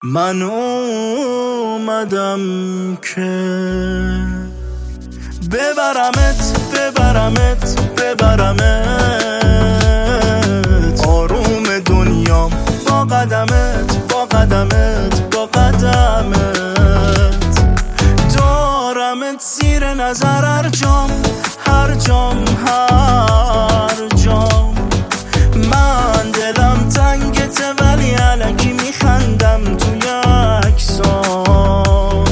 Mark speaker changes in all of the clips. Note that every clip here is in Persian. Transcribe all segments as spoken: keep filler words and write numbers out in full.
Speaker 1: من اومدم که ببرمت ببرمت ببرمت آروم دنیام با قدمت با قدمت با قدمت دارمت زیر نظر هر جام هر جام هر جام من دلم تنگته ولی الکی میخندم توی عکسام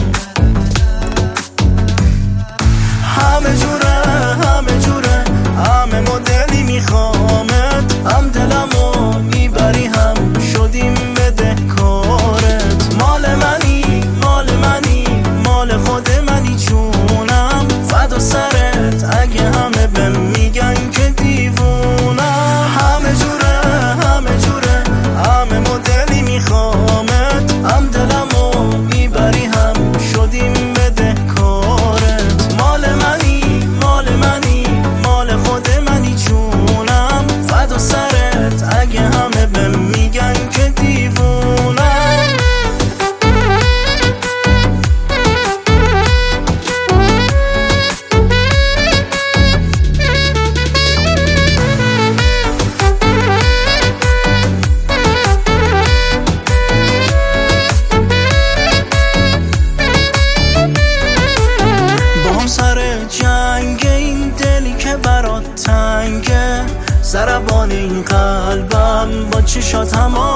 Speaker 1: همه جوره همه جوره همه مدلی میخوامت هم دلمو میبری هم شدیم بدهکارت مال منی مال منی مال خود منی چونم فدا سرت اگه همه بهم میگن که دیوونم همه جوره همه جوره همه مدلی میخوامت هم دلمو میبری هم شدیم بدهکارت مال منی مال منی مال خود منی چونم فدا سرت اگه همه بهم میگن که دیوونم جنگ این دلی که برات تنگه ضربان این قلبم با چشات هم